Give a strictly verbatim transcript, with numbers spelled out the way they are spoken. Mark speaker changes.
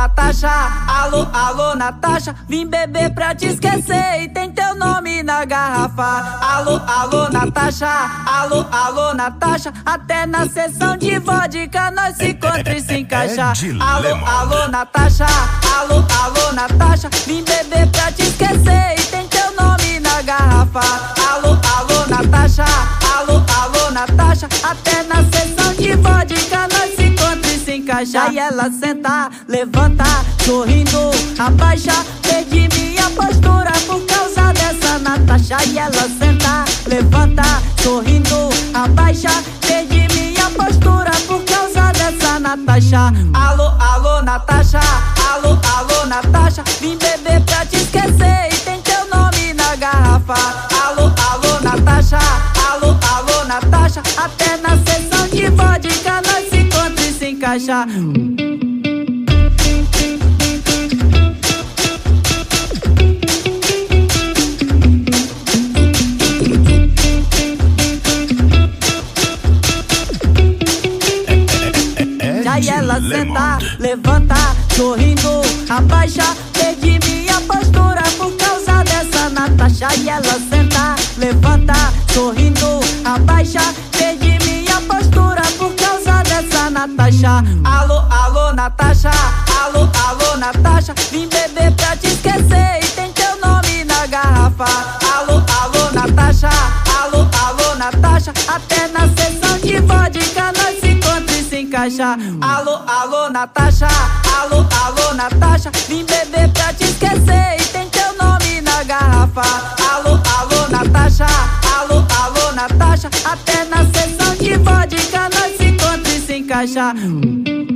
Speaker 1: Natasha, alô, alô, Natasha, vim beber pra te esquecer e tem teu nome na garrafa. Alô, alô, Natasha, alô, alô, Natasha, até na sessão de vodka nós se encontra e se encaixa. Alô, alô, Natasha, alô, alô, Natasha, vim beber pra te esquecer e tem teu nome na garrafa. Alô, alô, Natasha, alô, alô, Natasha, até na sessão de vodka nós se encontra e se encaixa. E ela senta, levanta, sorrindo, abaixa, perdi minha postura por causa dessa Natasha. E ela senta, levanta, sorrindo, abaixa, perdi minha postura por causa dessa Natasha. Alô, alô, Natasha, alô, alô, Natasha, vim beber pra te esquecer e tem teu nome na garrafa. Alô, alô, Natasha, alô, alô, Natasha, até na sessão de vodka nós se encontra e se encaixa. E ela senta, levanta, sorrindo, abaixa, perdi minha postura por causa dessa Natasha. E ela senta, levanta, sorrindo, abaixa, perdi minha postura por causa dessa Natasha. Alô, alô, Natasha, alô, alô, Natasha, vim beber pra te esquecer e tem teu nome na garrafa. Alô, alô, Natasha, alô, alô, Natasha, até na sessão de vodka nós se encontra e se encaixa. Alô, alô, Natasha, alô, alô, Natasha, vim beber pra te esquecer e tem teu nome na garrafa. Alô, alô, Natasha, alô, alô, Natasha, até na sessão de vodka nós se encontra e se encaixa.